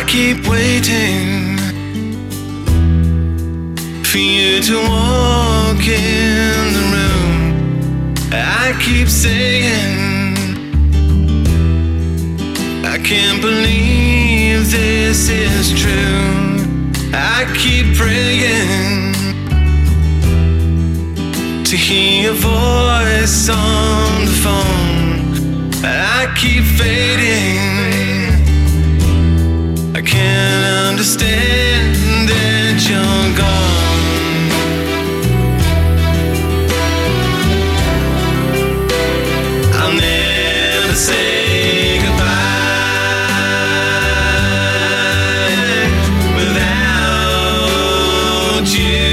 keep waiting for you to walk in the room. I keep saying, I can't believe this is true. I keep praying to hear your voice on the phone. I keep fading. I can't understand that you're gone. I'll never say goodbye without you.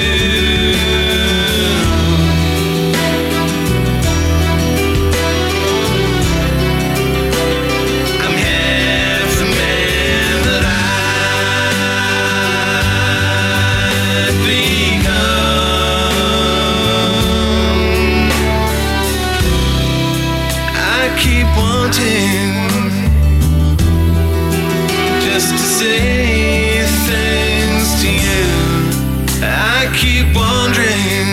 Just to say things to you. I keep wondering,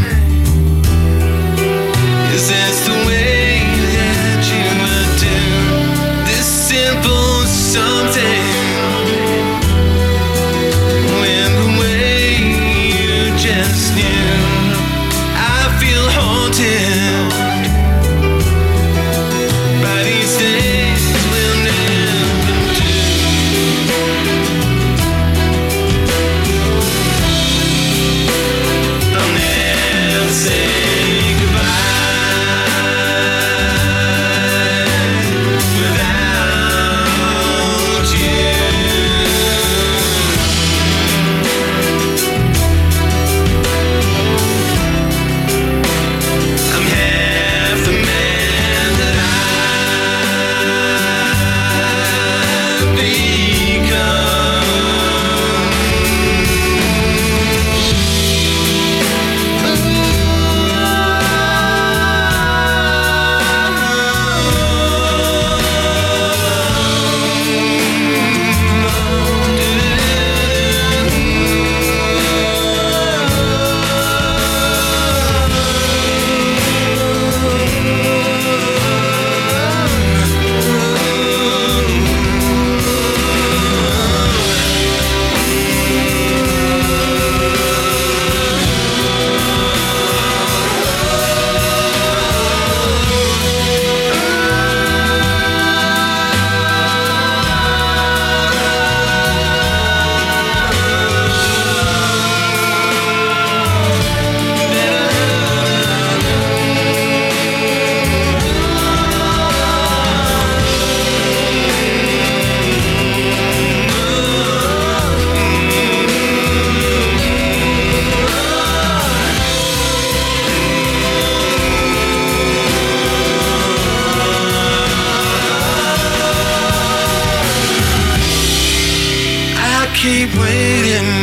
is this the way that you would do this simple something, when the way you just knew? I feel haunted by these things we'll never do. I'll never say goodbye without you. I'm half the man that keep waiting